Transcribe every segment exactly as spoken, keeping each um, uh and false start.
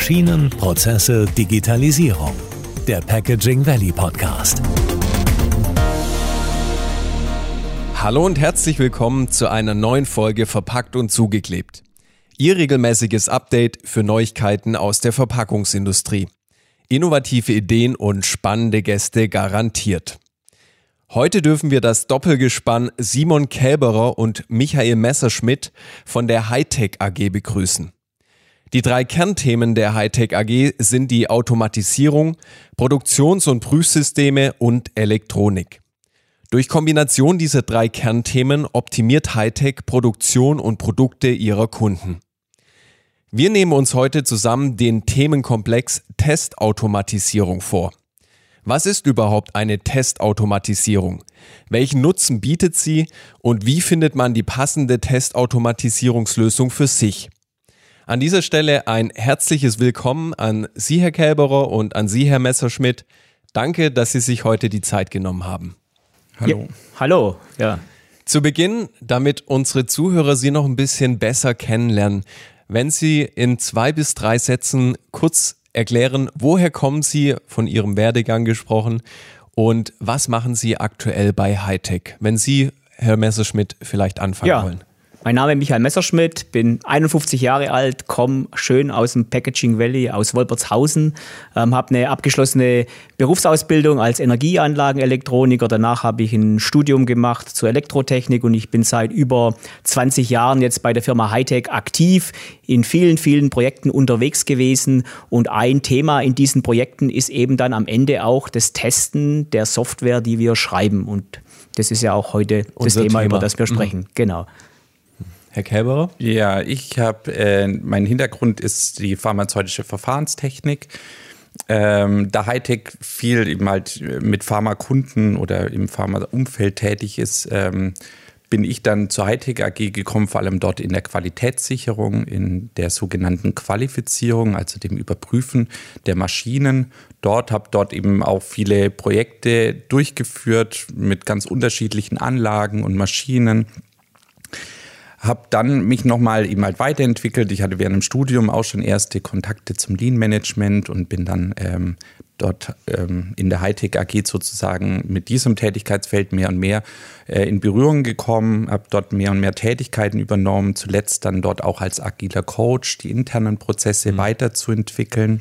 Maschinen, Prozesse, Digitalisierung. Der Packaging Valley Podcast. Hallo und herzlich willkommen zu einer neuen Folge Verpackt und zugeklebt. Ihr regelmäßiges Update für Neuigkeiten aus der Verpackungsindustrie. Innovative Ideen und spannende Gäste garantiert. Heute dürfen wir das Doppelgespann Simon Kälberer und Michael Messerschmidt von der Hi-Tech A G begrüßen. Die drei Kernthemen der Hi-Tech A G sind die Automatisierung, Produktions- und Prüfsysteme und Elektronik. Durch Kombination dieser drei Kernthemen optimiert Hi-Tech Produktion und Produkte ihrer Kunden. Wir nehmen uns heute zusammen den Themenkomplex Testautomatisierung vor. Was ist überhaupt eine Testautomatisierung? Welchen Nutzen bietet sie und wie findet man die passende Testautomatisierungslösung für sich? An dieser Stelle ein herzliches Willkommen an Sie, Herr Kälberer, und an Sie, Herr Messerschmidt. Danke, dass Sie sich heute die Zeit genommen haben. Hallo. Ja, hallo, ja. Zu Beginn, damit unsere Zuhörer Sie noch ein bisschen besser kennenlernen, wenn Sie in zwei bis drei Sätzen kurz erklären, woher kommen Sie, von Ihrem Werdegang gesprochen, und was machen Sie aktuell bei Hi-Tech? Wenn Sie, Herr Messerschmidt, vielleicht anfangen ja. wollen. Mein Name ist Michael Messerschmidt, bin einundfünfzig Jahre alt, komme schön aus dem Packaging Valley, aus Wolpertshausen, ähm, habe eine abgeschlossene Berufsausbildung als Energieanlagenelektroniker. Danach habe ich ein Studium gemacht zur Elektrotechnik und ich bin seit über zwanzig Jahren jetzt bei der Firma Hi-Tech aktiv, in vielen, vielen Projekten unterwegs gewesen. Und ein Thema in diesen Projekten ist eben dann am Ende auch das Testen der Software, die wir schreiben. Und das ist ja auch heute das Thema, Thema, über das wir sprechen. Mhm. Genau. Herr Kälberer? Ja, ich habe, äh, mein Hintergrund ist die pharmazeutische Verfahrenstechnik. Ähm, da Hi-Tech viel eben halt mit Pharmakunden oder im Pharmaumfeld tätig ist, ähm, bin ich dann zur Hi-Tech A G gekommen, vor allem dort in der Qualitätssicherung, in der sogenannten Qualifizierung, also dem Überprüfen der Maschinen. Dort habe dort eben auch viele Projekte durchgeführt mit ganz unterschiedlichen Anlagen und Maschinen. Habe dann mich nochmal eben halt weiterentwickelt. Ich hatte während dem Studium auch schon erste Kontakte zum Lean-Management und bin dann ähm, dort ähm, in der Hi-Tech A G sozusagen mit diesem Tätigkeitsfeld mehr und mehr äh, in Berührung gekommen, habe dort mehr und mehr Tätigkeiten übernommen, zuletzt dann dort auch als agiler Coach die internen Prozesse mhm. weiterzuentwickeln.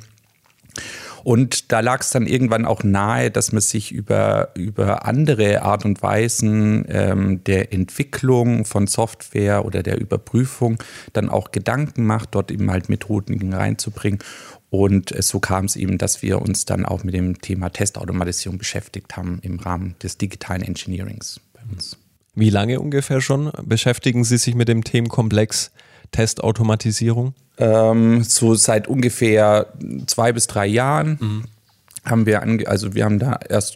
Und da lag es dann irgendwann auch nahe, dass man sich über, über andere Art und Weisen ähm, der Entwicklung von Software oder der Überprüfung dann auch Gedanken macht, dort eben halt Methoden reinzubringen. Und äh, so kam es eben, dass wir uns dann auch mit dem Thema Testautomatisierung beschäftigt haben im Rahmen des digitalen Engineerings bei uns. Wie lange ungefähr schon beschäftigen Sie sich mit dem Themenkomplex Testautomatisierung? Ähm, so seit ungefähr zwei bis drei Jahren mhm. haben wir, ange- also wir haben da erst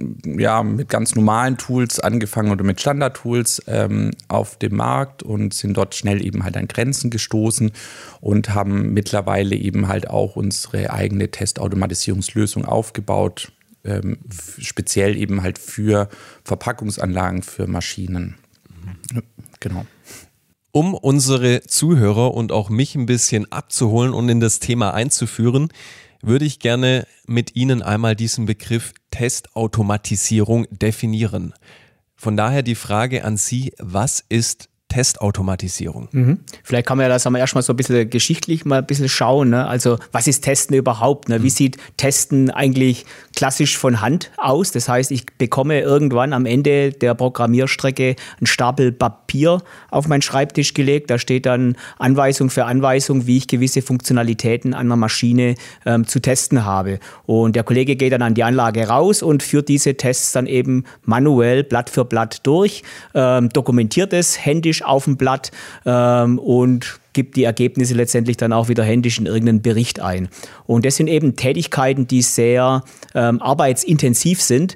ja, mit ganz normalen Tools angefangen oder mit Standard-Tools ähm, auf dem Markt und sind dort schnell eben halt an Grenzen gestoßen und haben mittlerweile eben halt auch unsere eigene Testautomatisierungslösung aufgebaut, ähm, f- speziell eben halt für Verpackungsanlagen, für Maschinen. Mhm. Genau. Um unsere Zuhörer und auch mich ein bisschen abzuholen und in das Thema einzuführen, würde ich gerne mit Ihnen einmal diesen Begriff Testautomatisierung definieren. Von daher die Frage an Sie, was ist Testautomatisierung? Mhm. Vielleicht kann man ja das aber erstmal so ein bisschen geschichtlich mal ein bisschen schauen. Ne? Also was ist Testen überhaupt? Ne? Wie mhm. sieht Testen eigentlich klassisch von Hand aus? Das heißt, ich bekomme irgendwann am Ende der Programmierstrecke einen Stapel Papier auf meinen Schreibtisch gelegt. Da steht dann Anweisung für Anweisung, wie ich gewisse Funktionalitäten an einer Maschine ähm, zu testen habe. Und der Kollege geht dann an die Anlage raus und führt diese Tests dann eben manuell Blatt für Blatt durch, ähm, dokumentiert es händisch auf dem Blatt ähm, und gibt die Ergebnisse letztendlich dann auch wieder händisch in irgendeinen Bericht ein. Und das sind eben Tätigkeiten, die sehr ähm, arbeitsintensiv sind.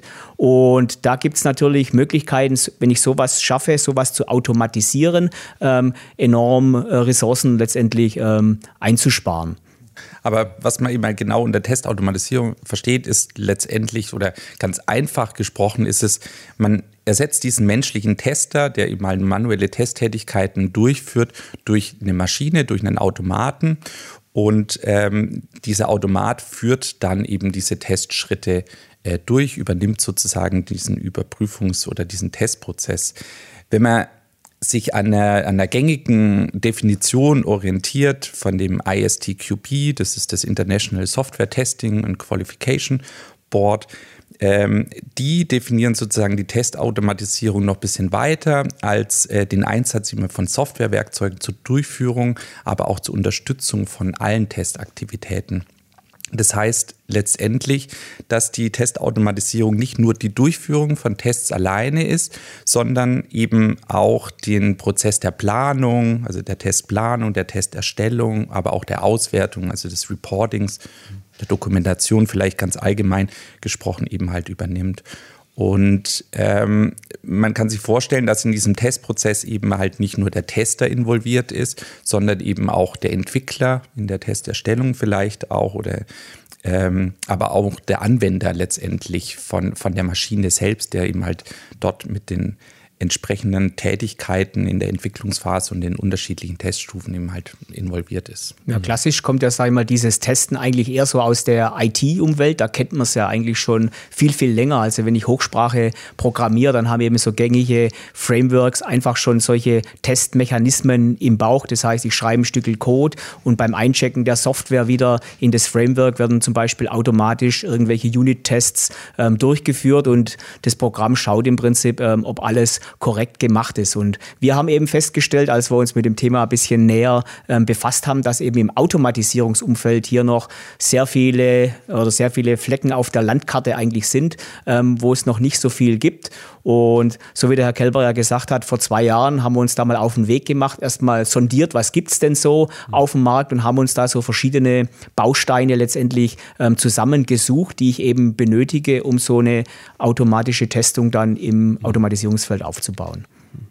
Und da gibt es natürlich Möglichkeiten, wenn ich sowas schaffe, sowas zu automatisieren, ähm, enorm äh, Ressourcen letztendlich ähm, einzusparen. Aber was man eben halt genau unter Testautomatisierung versteht, ist letztendlich oder ganz einfach gesprochen ist es, man ersetzt diesen menschlichen Tester, der eben halt manuelle Testtätigkeiten durchführt, durch eine Maschine, durch einen Automaten. Und ähm, dieser Automat führt dann eben diese Testschritte äh, durch, übernimmt sozusagen diesen Überprüfungs- oder diesen Testprozess. Wenn man sich an einer, an einer gängigen Definition orientiert von dem I S T Q B, das ist das International Software Testing and Qualification Board, ähm, die definieren sozusagen die Testautomatisierung noch ein bisschen weiter als äh, den Einsatz immer von Softwarewerkzeugen zur Durchführung, aber auch zur Unterstützung von allen Testaktivitäten. Das heißt letztendlich, dass die Testautomatisierung nicht nur die Durchführung von Tests alleine ist, sondern eben auch den Prozess der Planung, also der Testplanung, der Testerstellung, aber auch der Auswertung, also des Reportings, der Dokumentation vielleicht ganz allgemein gesprochen eben halt übernimmt. Und ähm, man kann sich vorstellen, dass in diesem Testprozess eben halt nicht nur der Tester involviert ist, sondern eben auch der Entwickler in der Testerstellung vielleicht auch oder ähm, aber auch der Anwender letztendlich von, von der Maschine selbst, der eben halt dort mit den entsprechenden Tätigkeiten in der Entwicklungsphase und den unterschiedlichen Teststufen eben halt involviert ist. Ja, klassisch kommt ja, sag ich mal, dieses Testen eigentlich eher so aus der I T-Umwelt. Da kennt man es ja eigentlich schon viel, viel länger. Also wenn ich Hochsprache programmiere, dann haben wir eben so gängige Frameworks einfach schon solche Testmechanismen im Bauch. Das heißt, ich schreibe ein Stück Code und beim Einchecken der Software wieder in das Framework werden zum Beispiel automatisch irgendwelche Unit-Tests ähm, durchgeführt und das Programm schaut im Prinzip, ähm, ob alles korrekt gemacht ist. Und wir haben eben festgestellt, als wir uns mit dem Thema ein bisschen näher ähm, befasst haben, dass eben im Automatisierungsumfeld hier noch sehr viele oder sehr viele Flecken auf der Landkarte eigentlich sind, ähm, wo es noch nicht so viel gibt. Und so wie der Herr Kelber ja gesagt hat, vor zwei Jahren haben wir uns da mal auf den Weg gemacht, erstmal sondiert, was gibt es denn so auf dem Markt und haben uns da so verschiedene Bausteine letztendlich ähm, zusammengesucht, die ich eben benötige, um so eine automatische Testung dann im Automatisierungsfeld aufzubauen.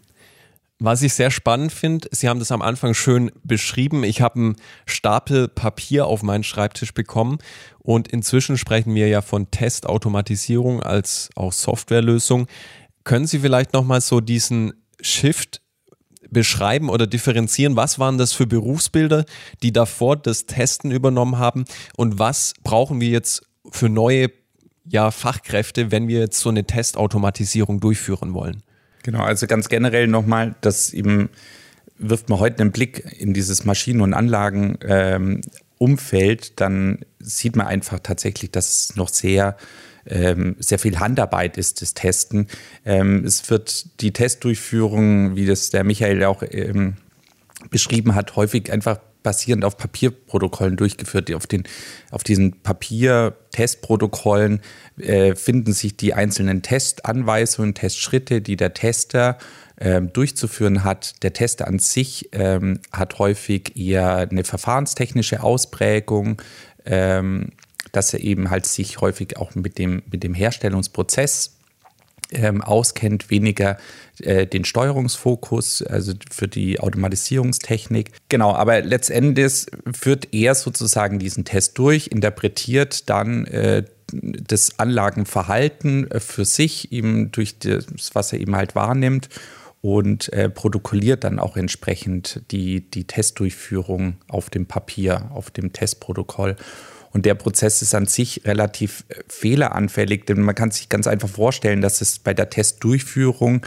Was ich sehr spannend finde, Sie haben das am Anfang schön beschrieben. Ich habe einen Stapel Papier auf meinen Schreibtisch bekommen und inzwischen sprechen wir ja von Testautomatisierung als auch Softwarelösung. Können Sie vielleicht nochmal so diesen Shift beschreiben oder differenzieren? Was waren das für Berufsbilder, die davor das Testen übernommen haben und was brauchen wir jetzt für neue ja, Fachkräfte, wenn wir jetzt so eine Testautomatisierung durchführen wollen? Genau, also ganz generell nochmal, dass eben wirft man heute einen Blick in dieses Maschinen- und Anlagenumfeld, ähm, dann sieht man einfach tatsächlich, dass es noch sehr, ähm, sehr viel Handarbeit ist, das Testen. Ähm, es wird die Testdurchführung, wie das der Michael auch ähm, beschrieben hat, häufig einfach basierend auf Papierprotokollen durchgeführt. Auf, den, auf diesen Papier-Testprotokollen äh, finden sich die einzelnen Testanweisungen, Testschritte, die der Tester äh, durchzuführen hat. Der Tester an sich ähm, hat häufig eher eine verfahrenstechnische Ausprägung, ähm, dass er eben halt sich häufig auch mit dem, mit dem Herstellungsprozess Ähm, auskennt, weniger äh, den Steuerungsfokus, also für die Automatisierungstechnik. Genau, aber letztendlich führt er sozusagen diesen Test durch, interpretiert dann äh, das Anlagenverhalten äh, für sich, eben durch das, was er eben halt wahrnimmt und äh, protokolliert dann auch entsprechend die, die Testdurchführung auf dem Papier, auf dem Testprotokoll. Und der Prozess ist an sich relativ fehleranfällig, denn man kann sich ganz einfach vorstellen, dass es bei der Testdurchführung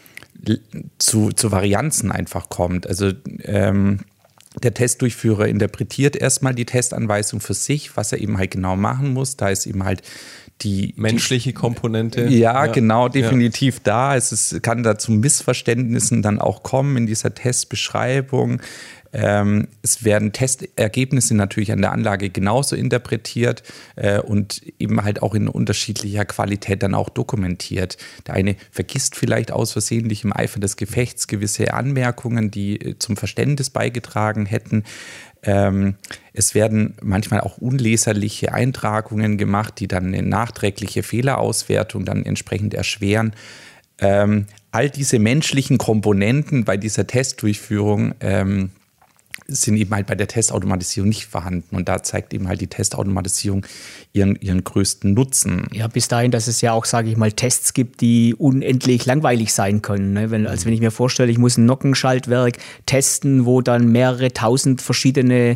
zu, zu Varianzen einfach kommt. Also ähm, der Testdurchführer interpretiert erstmal die Testanweisung für sich, was er eben halt genau machen muss. Da ist eben halt die menschliche die, Komponente. Ja, ja, genau, definitiv ja. da. Es ist, kann da zu Missverständnissen dann auch kommen in dieser Testbeschreibung. Ähm, es werden Testergebnisse natürlich an der Anlage genauso interpretiert äh, und eben halt auch in unterschiedlicher Qualität dann auch dokumentiert. Der eine vergisst vielleicht aus versehentlich im Eifer des Gefechts gewisse Anmerkungen, die äh, zum Verständnis beigetragen hätten. Ähm, es werden manchmal auch unleserliche Eintragungen gemacht, die dann eine nachträgliche Fehlerauswertung dann entsprechend erschweren. Ähm, all diese menschlichen Komponenten bei dieser Testdurchführung ähm, sind eben halt bei der Testautomatisierung nicht vorhanden. Und da zeigt eben halt die Testautomatisierung ihren, ihren größten Nutzen. Ja, bis dahin, dass es ja auch, sage ich mal, Tests gibt, die unendlich langweilig sein können. Ne? Wenn, also wenn ich mir vorstelle, ich muss ein Nockenschaltwerk testen, wo dann mehrere tausend verschiedene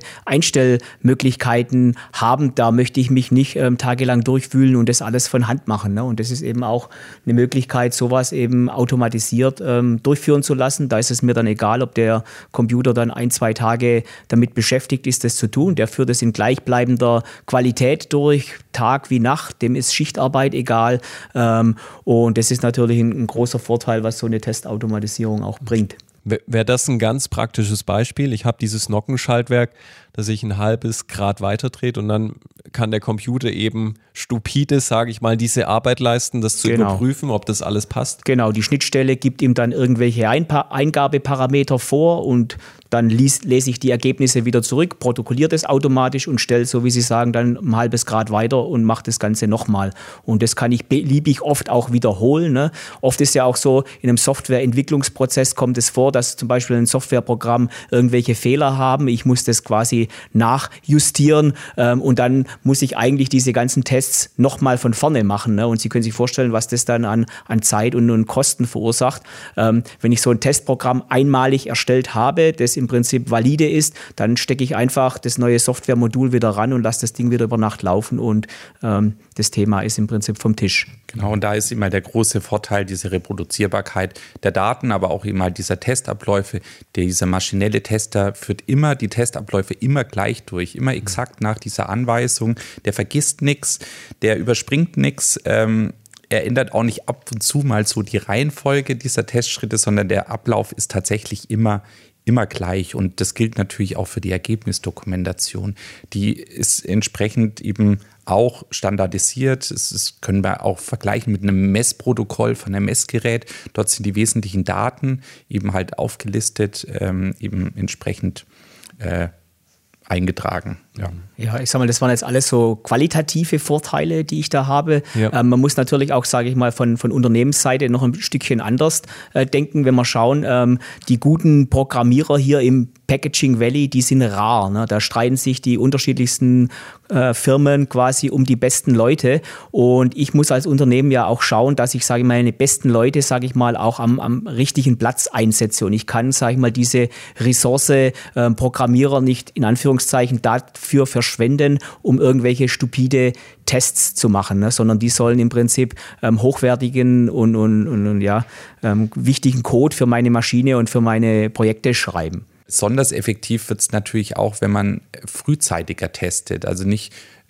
Einstellmöglichkeiten haben, da möchte ich mich nicht ähm, tagelang durchwühlen und das alles von Hand machen. Ne? Und das ist eben auch eine Möglichkeit, sowas eben automatisiert ähm, durchführen zu lassen. Da ist es mir dann egal, ob der Computer dann ein, zwei Tage damit beschäftigt ist, das zu tun. Der führt es in gleichbleibender Qualität durch, Tag wie Nacht. Dem ist Schichtarbeit egal. Ähm, und das ist natürlich ein, ein großer Vorteil, was so eine Testautomatisierung auch bringt. Wäre das ein ganz praktisches Beispiel? Ich habe dieses Nockenschaltwerk, das sich ein halbes Grad weiterdreht und dann kann der Computer eben stupide, sage ich mal, diese Arbeit leisten, das zu Genau. überprüfen, ob das alles passt. Genau, die Schnittstelle gibt ihm dann irgendwelche Einpa- Eingabeparameter vor und dann lies, lese ich die Ergebnisse wieder zurück, protokolliert es automatisch und stelle, so wie Sie sagen, dann ein halbes Grad weiter und mache das Ganze nochmal. Und das kann ich beliebig oft auch wiederholen. Ne? Oft ist ja auch so, in einem Softwareentwicklungsprozess kommt es vor, dass zum Beispiel ein Softwareprogramm irgendwelche Fehler haben. Ich muss das quasi nachjustieren ähm, und dann muss ich eigentlich diese ganzen Tests nochmal von vorne machen. Ne? Und Sie können sich vorstellen, was das dann an, an Zeit und, und Kosten verursacht. Ähm, wenn ich so ein Testprogramm einmalig erstellt habe, das im Prinzip valide ist, dann stecke ich einfach das neue Softwaremodul wieder ran und lasse das Ding wieder über Nacht laufen und ähm, das Thema ist im Prinzip vom Tisch. Genau, und da ist immer der große Vorteil, diese Reproduzierbarkeit der Daten, aber auch immer dieser Testabläufe. Dieser maschinelle Tester führt immer die Testabläufe immer gleich durch, immer exakt nach dieser Anweisung. Der vergisst nichts, der überspringt nichts. Ähm, er ändert auch nicht ab und zu mal so die Reihenfolge dieser Testschritte, sondern der Ablauf ist tatsächlich immer immer gleich und das gilt natürlich auch für die Ergebnisdokumentation. Die ist entsprechend eben auch standardisiert. Es ist, können wir auch vergleichen mit einem Messprotokoll von einem Messgerät. Dort sind die wesentlichen Daten eben halt aufgelistet, ähm, eben entsprechend äh, eingetragen. Ja. Ja, ich sag mal, das waren jetzt alles so qualitative Vorteile, die ich da habe. Ja. Ähm, man muss natürlich auch, sage ich mal, von, von Unternehmensseite noch ein Stückchen anders äh, denken, wenn wir schauen, ähm, die guten Programmierer hier im Packaging Valley, die sind rar. Ne? Da streiten sich die unterschiedlichsten äh, Firmen quasi um die besten Leute. Und ich muss als Unternehmen ja auch schauen, dass ich, sage ich mal, meine besten Leute, sage ich mal, auch am, am richtigen Platz einsetze. Und ich kann, sage ich mal, diese Ressource äh, Programmierer nicht in Anführungszeichen dafür verschwenden, um irgendwelche stupide Tests zu machen, ne? Sondern die sollen im Prinzip ähm, hochwertigen und, und, und, und ja, ähm, wichtigen Code für meine Maschine und für meine Projekte schreiben. Besonders effektiv wird es natürlich auch, wenn man frühzeitiger testet, also nicht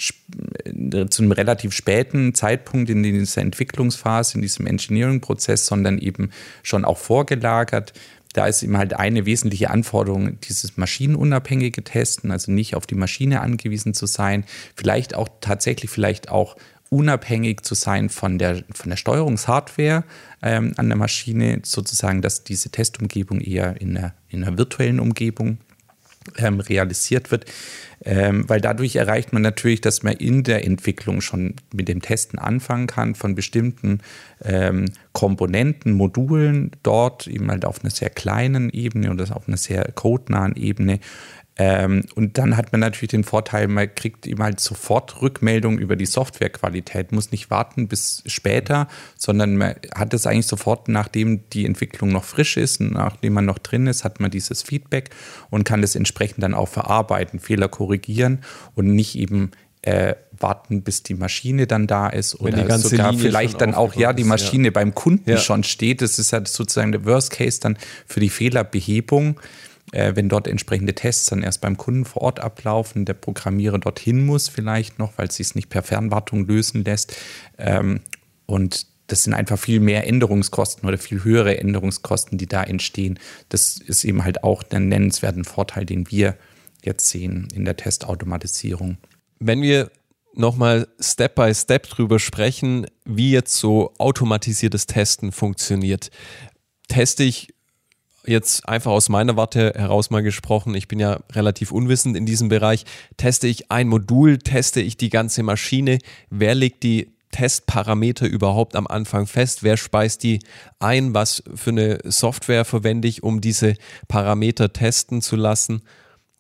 zu einem relativ späten Zeitpunkt in dieser Entwicklungsphase, in diesem Engineering-Prozess, sondern eben schon auch vorgelagert. Da ist eben halt eine wesentliche Anforderung, dieses maschinenunabhängige Testen, also nicht auf die Maschine angewiesen zu sein, vielleicht auch tatsächlich vielleicht auch unabhängig zu sein von der, von der Steuerungshardware ähm, an der Maschine, sozusagen, dass diese Testumgebung eher in einer, in einer virtuellen Umgebung ähm, realisiert wird, ähm, weil dadurch erreicht man natürlich, dass man in der Entwicklung schon mit dem Testen anfangen kann von bestimmten ähm, Komponenten, Modulen, dort eben halt auf einer sehr kleinen Ebene oder auf einer sehr codenahen Ebene. Ähm, und dann hat man natürlich den Vorteil, man kriegt eben halt sofort Rückmeldung über die Softwarequalität, muss nicht warten bis später, sondern man hat es eigentlich sofort, nachdem die Entwicklung noch frisch ist, nachdem man noch drin ist, hat man dieses Feedback und kann das entsprechend dann auch verarbeiten, Fehler korrigieren und nicht eben äh, warten, bis die Maschine dann da ist Wenn oder sogar Linie vielleicht dann auch ja die ist, Maschine ja. beim Kunden Ja. schon steht. Das ist ja sozusagen der Worst Case dann für die Fehlerbehebung. Äh, wenn dort entsprechende Tests dann erst beim Kunden vor Ort ablaufen, der Programmierer dorthin muss vielleicht noch, weil es sich nicht per Fernwartung lösen lässt. Ähm, und das sind einfach viel mehr Änderungskosten oder viel höhere Änderungskosten, die da entstehen. Das ist eben halt auch der nennenswerte Vorteil, den wir jetzt sehen in der Testautomatisierung. Wenn wir nochmal Step by Step drüber sprechen, wie jetzt so automatisiertes Testen funktioniert, teste ich jetzt einfach aus meiner Warte heraus mal gesprochen, ich bin ja relativ unwissend in diesem Bereich, teste ich ein Modul, teste ich die ganze Maschine, wer legt die Testparameter überhaupt am Anfang fest, wer speist die ein, was für eine Software verwende ich, um diese Parameter testen zu lassen,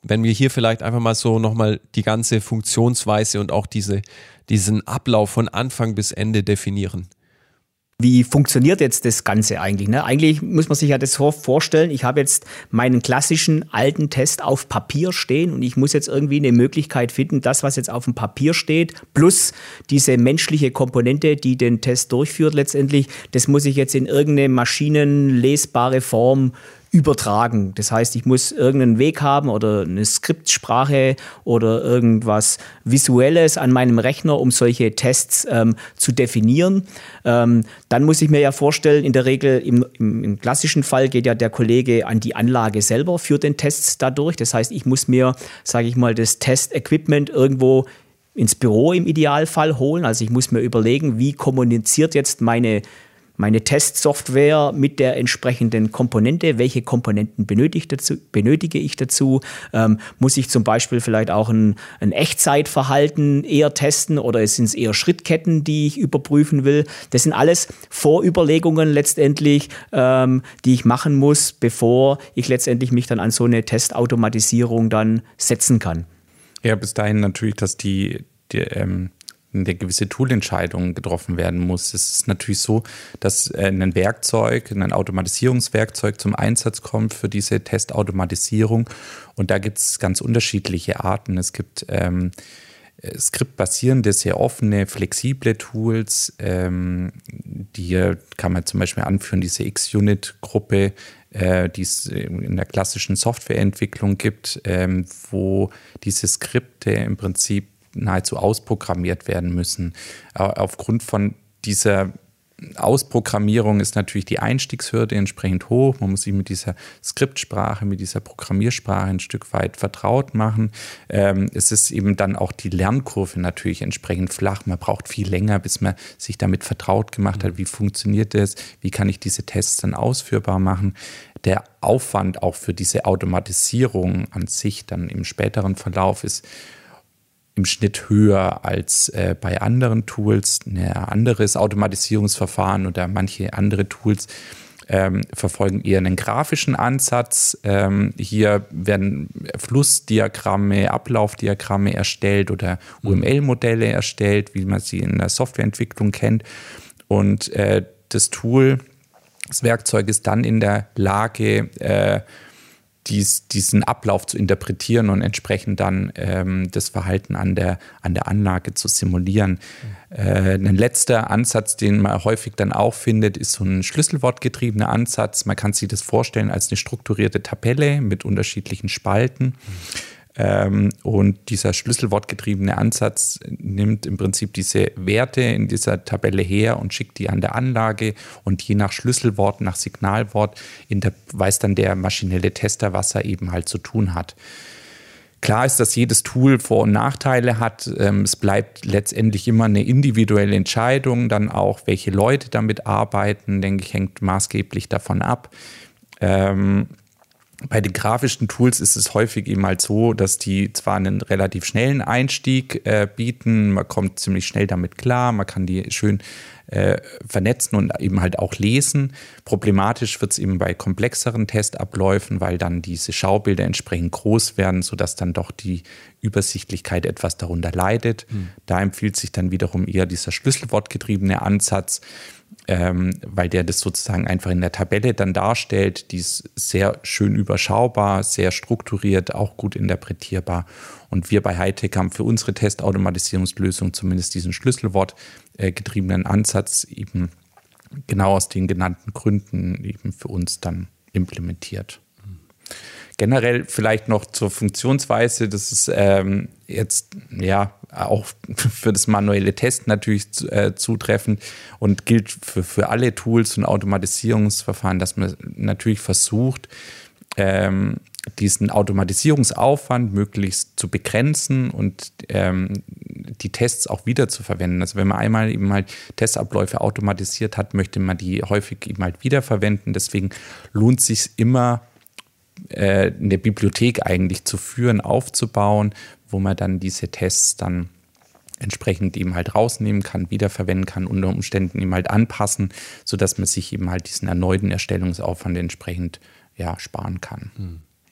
wenn wir hier vielleicht einfach mal so nochmal die ganze Funktionsweise und auch diese, diesen Ablauf von Anfang bis Ende definieren. Wie funktioniert jetzt das Ganze eigentlich? Ne? Eigentlich muss man sich ja das so vorstellen, ich habe jetzt meinen klassischen alten Test auf Papier stehen und ich muss jetzt irgendwie eine Möglichkeit finden, das, was jetzt auf dem Papier steht, plus diese menschliche Komponente, die den Test durchführt letztendlich, das muss ich jetzt in irgendeine maschinenlesbare Form übertragen. Das heißt, ich muss irgendeinen Weg haben oder eine Skriptsprache oder irgendwas Visuelles an meinem Rechner, um solche Tests ähm, zu definieren. Ähm, dann muss ich mir ja vorstellen, in der Regel im, im, im klassischen Fall geht ja der Kollege an die Anlage selber, führt den Test dadurch. Das heißt, ich muss mir, sage ich mal, das Test-Equipment irgendwo ins Büro im Idealfall holen. Also ich muss mir überlegen, wie kommuniziert jetzt meine meine Testsoftware mit der entsprechenden Komponente, welche Komponenten benötige, dazu, benötige ich dazu, ähm, muss ich zum Beispiel vielleicht auch ein, ein Echtzeitverhalten eher testen oder sind es eher Schrittketten, die ich überprüfen will. Das sind alles Vorüberlegungen letztendlich, ähm, die ich machen muss, bevor ich letztendlich mich dann an so eine Testautomatisierung dann setzen kann. Ja, bis dahin natürlich, dass die, die ähm eine gewisse Toolentscheidung getroffen werden muss. Es ist natürlich so, dass ein Werkzeug, ein Automatisierungswerkzeug zum Einsatz kommt für diese Testautomatisierung und da gibt es ganz unterschiedliche Arten. Es gibt ähm, skriptbasierende, sehr offene, flexible Tools, ähm, die kann man zum Beispiel anführen, diese X-Unit-Gruppe, äh, die es in der klassischen Softwareentwicklung gibt, ähm, wo diese Skripte im Prinzip nahezu ausprogrammiert werden müssen. Aufgrund von dieser Ausprogrammierung ist natürlich die Einstiegshürde entsprechend hoch. Man muss sich mit dieser Skriptsprache, mit dieser Programmiersprache ein Stück weit vertraut machen. Ähm, es ist eben dann auch die Lernkurve natürlich entsprechend flach. Man braucht viel länger, bis man sich damit vertraut gemacht hat. Wie funktioniert das? Wie kann ich diese Tests dann ausführbar machen? Der Aufwand auch für diese Automatisierung an sich dann im späteren Verlauf ist im Schnitt höher als äh, bei anderen Tools. Ein anderes Automatisierungsverfahren oder manche andere Tools ähm, verfolgen eher einen grafischen Ansatz. Ähm, hier werden Flussdiagramme, Ablaufdiagramme erstellt oder U M L-Modelle erstellt, wie man sie in der Softwareentwicklung kennt. Und äh, das Tool, das Werkzeug ist dann in der Lage, äh, Dies, diesen Ablauf zu interpretieren und entsprechend dann ähm, das Verhalten an der, an der Anlage zu simulieren. Mhm. Äh, ein letzter Ansatz, den man häufig dann auch findet, ist so ein schlüsselwortgetriebener Ansatz. Man kann sich das vorstellen als eine strukturierte Tabelle mit unterschiedlichen Spalten. Mhm. Ähm, und dieser schlüsselwortgetriebene Ansatz nimmt im Prinzip diese Werte in dieser Tabelle her und schickt die an der Anlage und je nach Schlüsselwort, nach Signalwort inter- weiß dann der maschinelle Tester, was er eben halt zu tun hat. Klar ist, dass jedes Tool Vor- und Nachteile hat. Ähm, es bleibt letztendlich immer eine individuelle Entscheidung, dann auch, welche Leute damit arbeiten, denke ich, hängt maßgeblich davon ab. Ähm, Bei den grafischen Tools ist es häufig eben halt so, dass die zwar einen relativ schnellen Einstieg äh, bieten, man kommt ziemlich schnell damit klar, man kann die schön äh, vernetzen und eben halt auch lesen. Problematisch wird es eben bei komplexeren Testabläufen, weil dann diese Schaubilder entsprechend groß werden, sodass dann doch die Übersichtlichkeit etwas darunter leidet. Mhm. Da empfiehlt sich dann wiederum eher dieser schlüsselwortgetriebene Ansatz, Ähm, weil der das sozusagen einfach in der Tabelle dann darstellt. Die ist sehr schön überschaubar, sehr strukturiert, auch gut interpretierbar. Und wir bei Heitec haben für unsere Testautomatisierungslösung zumindest diesen Schlüsselwortgetriebenen äh, Ansatz eben genau aus den genannten Gründen eben für uns dann implementiert. Mhm. Generell vielleicht noch zur Funktionsweise, das ist ähm, jetzt ja auch für das manuelle Testen natürlich äh, zutreffend und gilt für, für alle Tools und Automatisierungsverfahren, dass man natürlich versucht, ähm, diesen Automatisierungsaufwand möglichst zu begrenzen und ähm, die Tests auch wieder zu verwenden. Also wenn man einmal eben halt Testabläufe automatisiert hat, möchte man die häufig eben halt wiederverwenden. Deswegen lohnt es sich immer, eine Bibliothek eigentlich zu führen, aufzubauen, wo man dann diese Tests dann entsprechend eben halt rausnehmen kann, wiederverwenden kann, unter Umständen eben halt anpassen, sodass man sich eben halt diesen erneuten Erstellungsaufwand entsprechend ja, sparen kann.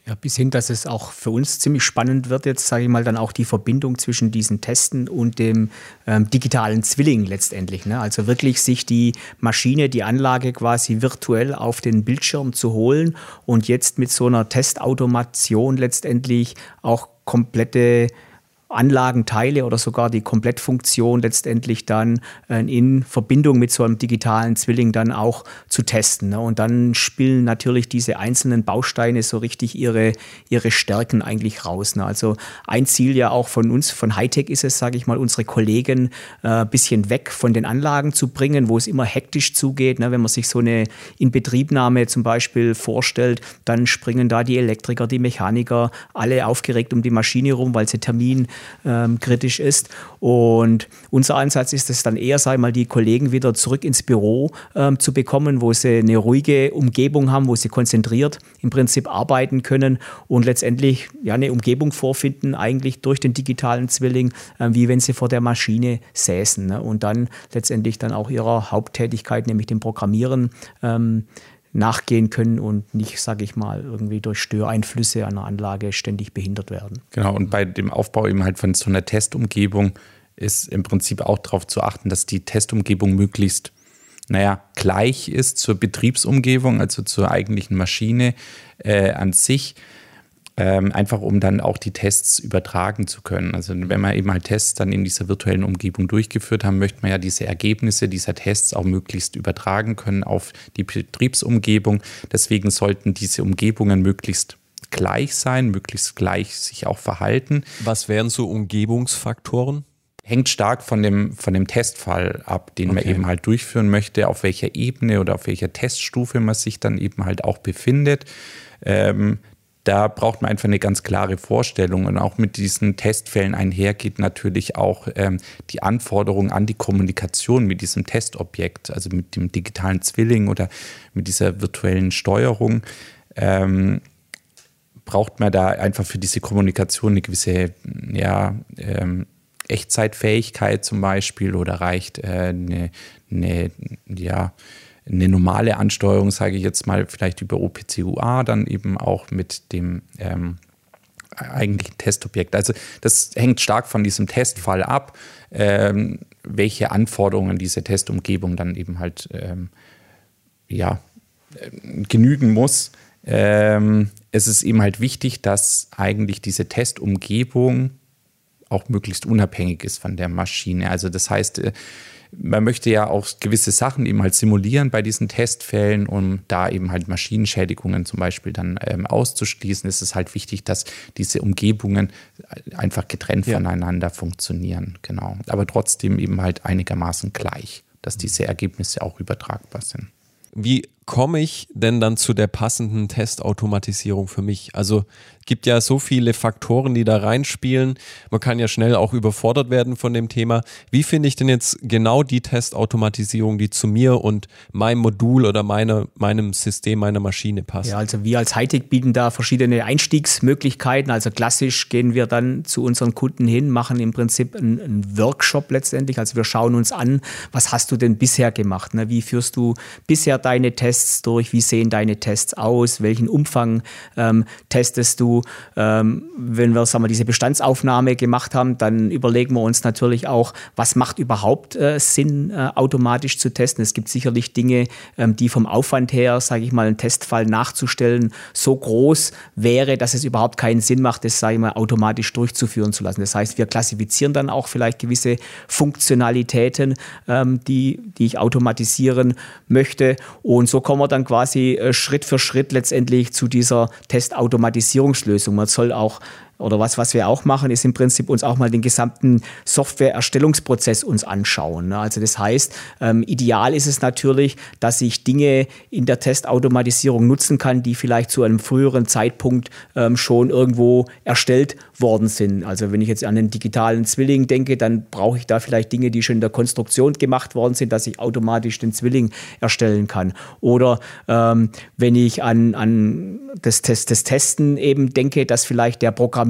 Ja, bis hin, dass es auch für uns ziemlich spannend wird, jetzt sage ich mal, dann auch die Verbindung zwischen diesen Testen und dem ähm, digitalen Zwilling letztendlich. Ne? Also wirklich sich die Maschine, die Anlage quasi virtuell auf den Bildschirm zu holen und jetzt mit so einer Testautomation letztendlich auch komplette Anlagenteile oder sogar die Komplettfunktion letztendlich dann in Verbindung mit so einem digitalen Zwilling dann auch zu testen. Und dann spielen natürlich diese einzelnen Bausteine so richtig ihre, ihre Stärken eigentlich raus. Also ein Ziel ja auch von uns, von Hightech ist es, sage ich mal, unsere Kollegen ein bisschen weg von den Anlagen zu bringen, wo es immer hektisch zugeht. Wenn man sich so eine Inbetriebnahme zum Beispiel vorstellt, dann springen da die Elektriker, die Mechaniker, alle aufgeregt um die Maschine rum, weil sie Termin Ähm, kritisch ist. Und unser Ansatz ist es dann eher, sag ich mal, die Kollegen wieder zurück ins Büro ähm, zu bekommen, wo sie eine ruhige Umgebung haben, wo sie konzentriert im Prinzip arbeiten können und letztendlich ja eine Umgebung vorfinden, eigentlich durch den digitalen Zwilling, äh, wie wenn sie vor der Maschine säßen. Ne? Und dann letztendlich dann auch ihrer Haupttätigkeit, nämlich dem Programmieren, ähm, nachgehen können und nicht, sage ich mal, irgendwie durch Störeinflüsse einer Anlage ständig behindert werden. Genau, und bei dem Aufbau eben halt von so einer Testumgebung ist im Prinzip auch darauf zu achten, dass die Testumgebung möglichst, naja, gleich ist zur Betriebsumgebung, also zur eigentlichen Maschine äh, an sich. Ähm, einfach um dann auch die Tests übertragen zu können. Also wenn man eben halt Tests dann in dieser virtuellen Umgebung durchgeführt haben, möchte man ja diese Ergebnisse dieser Tests auch möglichst übertragen können auf die Betriebsumgebung. Deswegen sollten diese Umgebungen möglichst gleich sein, möglichst gleich sich auch verhalten. Was wären so Umgebungsfaktoren? Hängt stark von dem, von dem Testfall ab, den okay. man eben halt durchführen möchte, auf welcher Ebene oder auf welcher Teststufe man sich dann eben halt auch befindet. Ähm, Da braucht man einfach eine ganz klare Vorstellung und auch mit diesen Testfällen einher geht natürlich auch ähm, die Anforderung an die Kommunikation mit diesem Testobjekt, also mit dem digitalen Zwilling oder mit dieser virtuellen Steuerung. Ähm, braucht man da einfach für diese Kommunikation eine gewisse ja, ähm, Echtzeitfähigkeit zum Beispiel oder reicht äh, eine, eine ja, eine normale Ansteuerung, sage ich jetzt mal, vielleicht über O P C U A, dann eben auch mit dem ähm, eigentlichen Testobjekt. Also das hängt stark von diesem Testfall ab, ähm, welche Anforderungen diese Testumgebung dann eben halt ähm, ja, genügen muss. Ähm, es ist eben halt wichtig, dass eigentlich diese Testumgebung auch möglichst unabhängig ist von der Maschine. Also das heißt, man möchte ja auch gewisse Sachen eben halt simulieren bei diesen Testfällen, um da eben halt Maschinenschädigungen zum Beispiel dann ähm, auszuschließen. Es ist halt wichtig, dass diese Umgebungen einfach getrennt ja. voneinander funktionieren. Genau. Aber trotzdem eben halt einigermaßen gleich, dass diese Ergebnisse auch übertragbar sind. Wie komme ich denn dann zu der passenden Testautomatisierung für mich? Also gibt ja so viele Faktoren, die da reinspielen. Man kann ja schnell auch überfordert werden von dem Thema. Wie finde ich denn jetzt genau die Testautomatisierung, die zu mir und meinem Modul oder meine, meinem System, meiner Maschine passt? Ja, also wir als Hightech bieten da verschiedene Einstiegsmöglichkeiten. Also klassisch gehen wir dann zu unseren Kunden hin, machen im Prinzip einen, einen Workshop letztendlich. Also wir schauen uns an, was hast du denn bisher gemacht? Ne? Wie führst du bisher deine Tests durch? Wie sehen deine Tests aus? Welchen Umfang ähm, testest du? Ähm, wenn wir sagen wir, diese Bestandsaufnahme gemacht haben, dann überlegen wir uns natürlich auch, was macht überhaupt äh, Sinn, äh, automatisch zu testen. Es gibt sicherlich Dinge, ähm, die vom Aufwand her, sage ich mal, einen Testfall nachzustellen, so groß wäre, dass es überhaupt keinen Sinn macht, das, sage ich mal, automatisch durchzuführen zu lassen. Das heißt, wir klassifizieren dann auch vielleicht gewisse Funktionalitäten, ähm, die, die ich automatisieren möchte. Und so kommen wir dann quasi äh, Schritt für Schritt letztendlich zu dieser Testautomatisierungslösung. Man soll auch, oder was, was wir auch machen, ist im Prinzip uns auch mal den gesamten Software-Erstellungsprozess uns anschauen. Also das heißt, ähm, ideal ist es natürlich, dass ich Dinge in der Testautomatisierung nutzen kann, die vielleicht zu einem früheren Zeitpunkt ähm, schon irgendwo erstellt worden sind. Also wenn ich jetzt an den digitalen Zwilling denke, dann brauche ich da vielleicht Dinge, die schon in der Konstruktion gemacht worden sind, dass ich automatisch den Zwilling erstellen kann. Oder ähm, wenn ich an, an das, Test, das Testen eben denke, dass vielleicht der Programmierer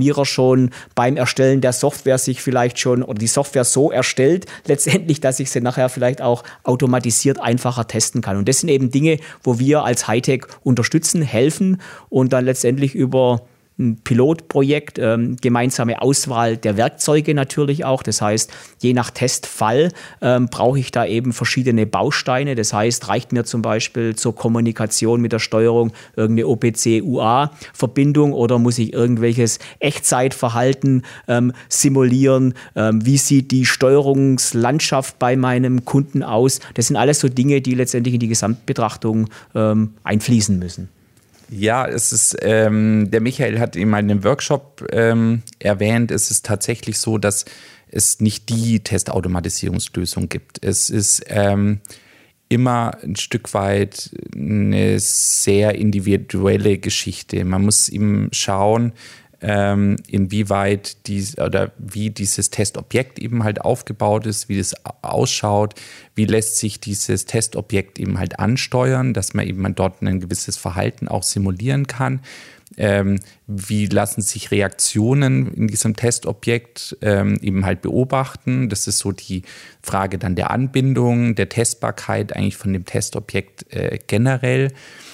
Programmierer schon beim Erstellen der Software sich vielleicht schon oder die Software so erstellt, letztendlich, dass ich sie nachher vielleicht auch automatisiert einfacher testen kann. Und das sind eben Dinge, wo wir als Hightech unterstützen, helfen und dann letztendlich über ein Pilotprojekt, ähm, gemeinsame Auswahl der Werkzeuge natürlich auch. Das heißt, je nach Testfall ähm, brauche ich da eben verschiedene Bausteine. Das heißt, reicht mir zum Beispiel zur Kommunikation mit der Steuerung irgendeine O P C U A-Verbindung oder muss ich irgendwelches Echtzeitverhalten ähm, simulieren? Ähm, wie sieht die Steuerungslandschaft bei meinem Kunden aus? Das sind alles so Dinge, die letztendlich in die Gesamtbetrachtung ähm, einfließen müssen. Ja, es ist, ähm, der Michael hat eben mal in einem Workshop ähm, erwähnt, es ist tatsächlich so, dass es nicht die Testautomatisierungslösung gibt. Es ist ähm, immer ein Stück weit eine sehr individuelle Geschichte. Man muss eben schauen, ähm, inwieweit dies oder wie dieses Testobjekt eben halt aufgebaut ist, wie das ausschaut, wie lässt sich dieses Testobjekt eben halt ansteuern, dass man eben dort ein gewisses Verhalten auch simulieren kann. Ähm, wie lassen sich Reaktionen in diesem Testobjekt ähm, eben halt beobachten? Das ist so die Frage dann der Anbindung, der Testbarkeit eigentlich von dem Testobjekt äh, generell.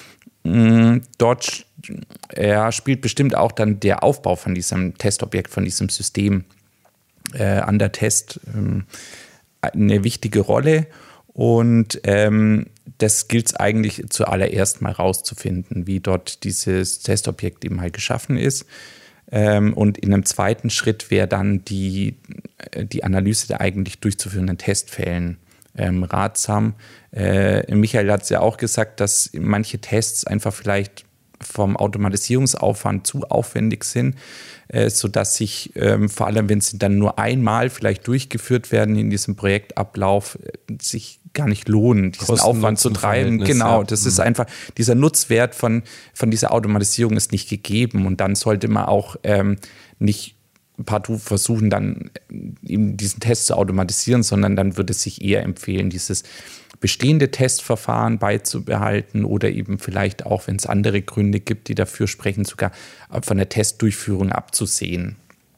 Mhm, dort ja, spielt bestimmt auch dann der Aufbau von diesem Testobjekt, von diesem System äh, an der Test ähm, eine wichtige Rolle. Und ähm, das gilt es eigentlich zuallererst mal rauszufinden, wie dort dieses Testobjekt eben halt geschaffen ist. Ähm, und in einem zweiten Schritt wäre dann die, die Analyse der eigentlich durchzuführenden Testfällen ähm, ratsam. Äh, Michael hat es ja auch gesagt, dass manche Tests einfach vielleicht vom Automatisierungsaufwand zu aufwendig sind, äh, sodass sich ähm, vor allem, wenn sie dann nur einmal vielleicht durchgeführt werden in diesem Projektablauf, äh, sich gar nicht lohnen, diesen Aufwand zu treiben. Genau, ja. Das ist einfach, dieser Nutzwert von, von dieser Automatisierung ist nicht gegeben und dann sollte man auch ähm, nicht partout versuchen, dann eben diesen Test zu automatisieren, sondern dann würde es sich eher empfehlen, dieses bestehende Testverfahren beizubehalten oder eben vielleicht auch, wenn es andere Gründe gibt, die dafür sprechen, sogar von der Testdurchführung abzusehen.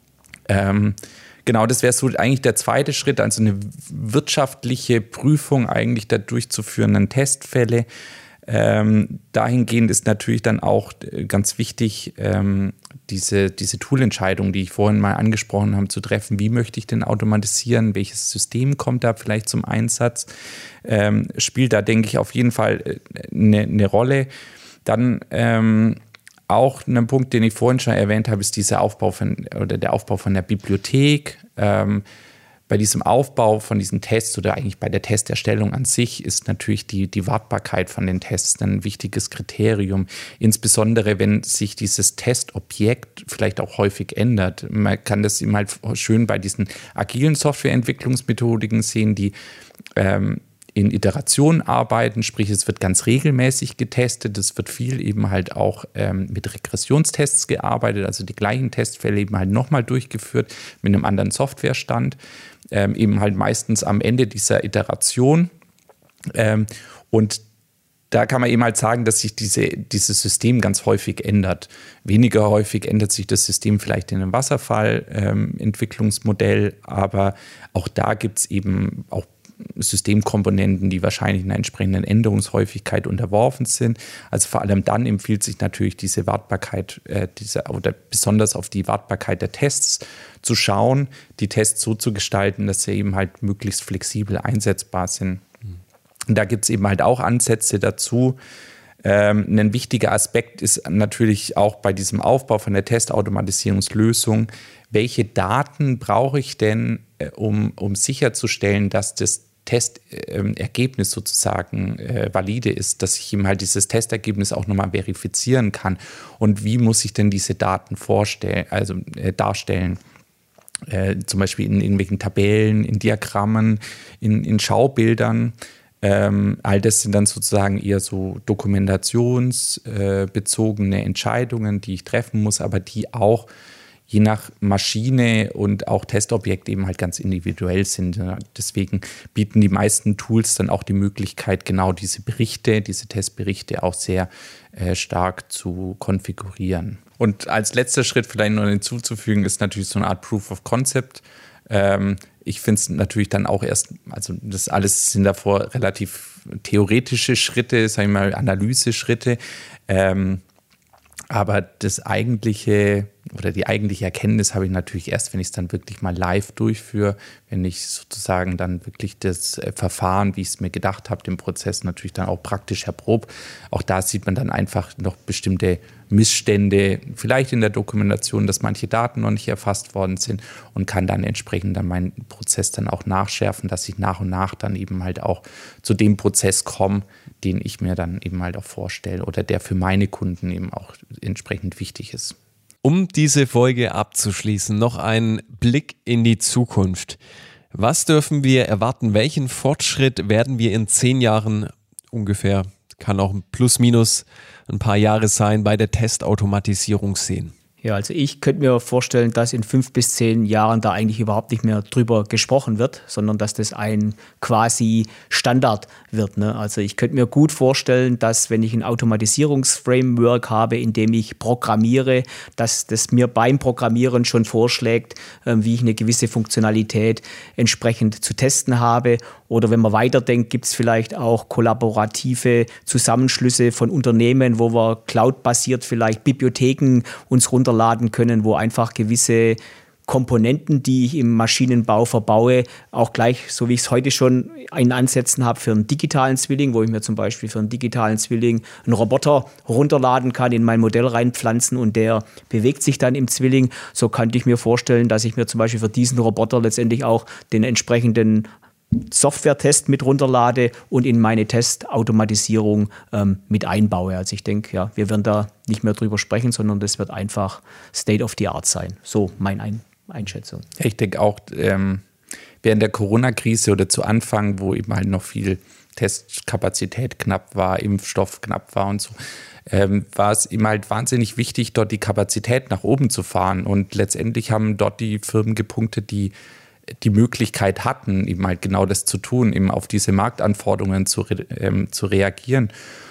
Ähm, genau, das wäre so eigentlich der zweite Schritt, also eine wirtschaftliche Prüfung eigentlich der durchzuführenden Testfälle. Ähm, dahingehend ist natürlich dann auch ganz wichtig, ähm, diese, diese Toolentscheidung, die ich vorhin mal angesprochen habe, zu treffen. Wie möchte ich denn automatisieren? Welches System kommt da vielleicht zum Einsatz? Ähm, spielt da, denke ich, auf jeden Fall eine, eine Rolle. Dann ähm, auch ein Punkt, den ich vorhin schon erwähnt habe, ist dieser Aufbau von, oder der Aufbau von der Bibliothek. Ähm, Bei diesem Aufbau von diesen Tests oder eigentlich bei der Testerstellung an sich ist natürlich die, die Wartbarkeit von den Tests ein wichtiges Kriterium. Insbesondere, wenn sich dieses Testobjekt vielleicht auch häufig ändert. Man kann das eben halt schön bei diesen agilen Softwareentwicklungsmethodiken sehen, die ähm, in Iterationen arbeiten, sprich es wird ganz regelmäßig getestet, es wird viel eben halt auch ähm, mit Regressionstests gearbeitet, also die gleichen Testfälle eben halt nochmal durchgeführt mit einem anderen Softwarestand, ähm, eben halt meistens am Ende dieser Iteration ähm, und da kann man eben halt sagen, dass sich diese, dieses System ganz häufig ändert. Weniger häufig ändert sich das System vielleicht in einem Wasserfall-Entwicklungsmodell, ähm, aber auch da gibt es eben auch Systemkomponenten, die wahrscheinlich einer entsprechenden Änderungshäufigkeit unterworfen sind. Also vor allem dann empfiehlt sich natürlich diese Wartbarkeit, äh, diese, oder besonders auf die Wartbarkeit der Tests zu schauen, die Tests so zu gestalten, dass sie eben halt möglichst flexibel einsetzbar sind. Mhm. Und da gibt es eben halt auch Ansätze dazu. Ähm, ein wichtiger Aspekt ist natürlich auch bei diesem Aufbau von der Testautomatisierungslösung, welche Daten brauche ich denn, äh, um, um sicherzustellen, dass das Testergebnis äh, sozusagen äh, valide ist, dass ich ihm halt dieses Testergebnis auch nochmal verifizieren kann. Und wie muss ich denn diese Daten vorstellen, also äh, darstellen? Äh, zum Beispiel in irgendwelchen Tabellen, in Diagrammen, in, in Schaubildern. Ähm, all das sind dann sozusagen eher so dokumentationsbezogene äh, Entscheidungen, die ich treffen muss, aber die auch je nach Maschine und auch Testobjekt eben halt ganz individuell sind. Deswegen bieten die meisten Tools dann auch die Möglichkeit, genau diese Berichte, diese Testberichte auch sehr äh, stark zu konfigurieren. und als letzter Schritt vielleicht noch hinzuzufügen, ist natürlich so eine Art Proof of Concept. Ähm, ich finde es natürlich dann auch erst, also das alles sind davor relativ theoretische Schritte, sag ich mal, Analyseschritte. Ähm, aber das eigentliche oder die eigentliche Erkenntnis habe ich natürlich erst, wenn ich es dann wirklich mal live durchführe, wenn ich sozusagen dann wirklich das Verfahren, wie ich es mir gedacht habe, den Prozess natürlich dann auch praktisch erprobe. Auch da sieht man dann einfach noch bestimmte Missstände, vielleicht in der Dokumentation, dass manche Daten noch nicht erfasst worden sind und kann dann entsprechend dann meinen Prozess dann auch nachschärfen, dass ich nach und nach dann eben halt auch zu dem Prozess komme, den ich mir dann eben halt auch vorstelle oder der für meine Kunden eben auch entsprechend wichtig ist. Um diese Folge abzuschließen, noch ein Blick in die Zukunft. Was dürfen wir erwarten? Welchen Fortschritt werden wir in zehn Jahren ungefähr, kann auch plus minus ein paar Jahre sein, bei der Testautomatisierung sehen? Ja, also ich könnte mir vorstellen, dass in fünf bis zehn Jahren da eigentlich überhaupt nicht mehr drüber gesprochen wird, sondern dass das ein quasi Standard wird. Ne? Also ich könnte mir gut vorstellen, dass wenn ich ein Automatisierungsframework habe, in dem ich programmiere, dass das mir beim Programmieren schon vorschlägt, äh, wie ich eine gewisse Funktionalität entsprechend zu testen habe. Oder wenn man weiterdenkt, gibt es vielleicht auch kollaborative Zusammenschlüsse von Unternehmen, wo wir cloudbasiert vielleicht Bibliotheken uns runterladen können, wo einfach gewisse Komponenten, die ich im Maschinenbau verbaue, auch gleich, so wie ich es heute schon in Ansätzen habe, für einen digitalen Zwilling, wo ich mir zum Beispiel für einen digitalen Zwilling einen Roboter runterladen kann, in mein Modell reinpflanzen und der bewegt sich dann im Zwilling. So könnte ich mir vorstellen, dass ich mir zum Beispiel für diesen Roboter letztendlich auch den entsprechenden Software-Test mit runterlade und in meine Testautomatisierung ähm, mit einbaue. Also ich denke, ja, wir werden da nicht mehr drüber sprechen, sondern das wird einfach State of the Art sein. So meine Ein- Einschätzung. Ja, ich denke auch, ähm, während der Corona-Krise oder zu Anfang, wo eben halt noch viel Testkapazität knapp war, Impfstoff knapp war und so, ähm, war es eben halt wahnsinnig wichtig, dort die Kapazität nach oben zu fahren. Und letztendlich haben dort die Firmen gepunktet, die die Möglichkeit hatten, eben halt genau das zu tun, eben auf diese Marktanforderungen zu, re- ähm, zu reagieren.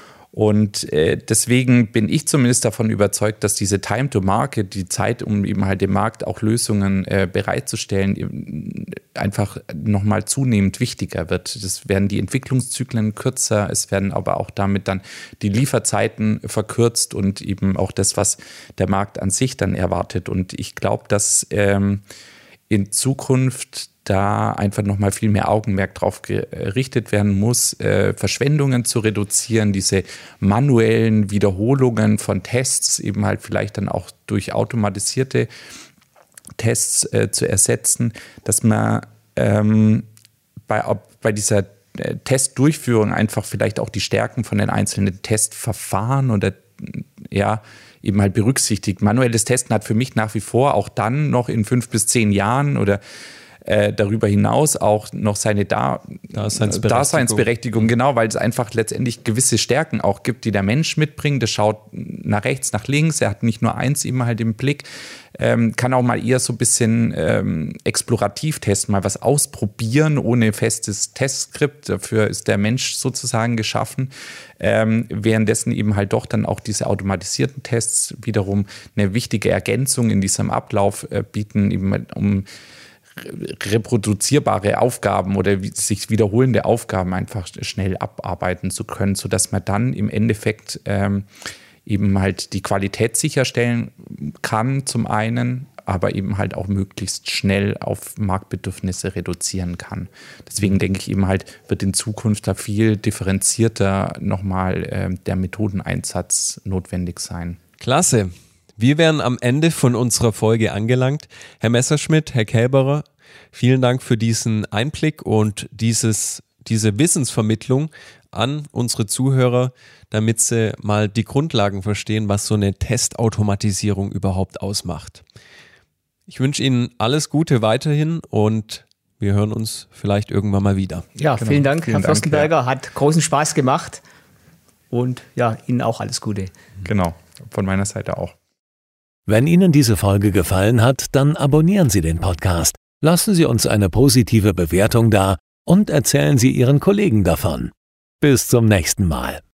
Und äh, deswegen bin ich zumindest davon überzeugt, dass diese Time to Market, die Zeit, um eben halt dem Markt auch Lösungen äh, bereitzustellen, einfach nochmal zunehmend wichtiger wird. Das werden die Entwicklungszyklen kürzer, es werden aber auch damit dann die Lieferzeiten verkürzt und eben auch das, was der Markt an sich dann erwartet. Und ich glaube, dass ähm, in Zukunft da einfach nochmal viel mehr Augenmerk drauf gerichtet werden muss, äh, Verschwendungen zu reduzieren, diese manuellen Wiederholungen von Tests eben halt vielleicht dann auch durch automatisierte Tests äh, zu ersetzen, dass man ähm, bei, bei dieser äh, Testdurchführung einfach vielleicht auch die Stärken von den einzelnen Testverfahren oder ja, eben halt berücksichtigt. Manuelles Testen hat für mich nach wie vor auch dann noch in fünf bis zehn Jahren oder äh, darüber hinaus auch noch seine da- Daseinsberechtigung. Daseinsberechtigung, genau, weil es einfach letztendlich gewisse Stärken auch gibt, die der Mensch mitbringt. Der schaut nach rechts, nach links, er hat nicht nur eins immer halt im Blick, ähm, kann auch mal eher so ein bisschen ähm, explorativ testen, mal was ausprobieren, ohne festes Testskript. Dafür ist der Mensch sozusagen geschaffen. Ähm, währenddessen eben halt doch dann auch diese automatisierten Tests wiederum eine wichtige Ergänzung in diesem Ablauf äh, bieten, eben um reproduzierbare Aufgaben oder sich wiederholende Aufgaben einfach schnell abarbeiten zu können, sodass man dann im Endeffekt ähm, eben halt die Qualität sicherstellen kann zum einen, aber eben halt auch möglichst schnell auf Marktbedürfnisse reduzieren kann. Deswegen denke ich eben halt, wird in Zukunft da viel differenzierter nochmal äh, der Methodeneinsatz notwendig sein. Klasse. Wir wären am Ende von unserer Folge angelangt. Herr Messerschmidt, Herr Kälberer, vielen Dank für diesen Einblick und dieses, diese Wissensvermittlung an unsere Zuhörer, damit sie mal die Grundlagen verstehen, was so eine Testautomatisierung überhaupt ausmacht. Ich wünsche Ihnen alles Gute weiterhin und wir hören uns vielleicht irgendwann mal wieder. Ja, Genau. vielen Dank, Vielen Herr Dank, Fürstenberger. ja. Hat großen Spaß gemacht und ja, Ihnen auch alles Gute. Genau, von meiner Seite auch. Wenn Ihnen diese Folge gefallen hat, dann abonnieren Sie den Podcast, lassen Sie uns eine positive Bewertung da und erzählen Sie Ihren Kollegen davon. Bis zum nächsten Mal.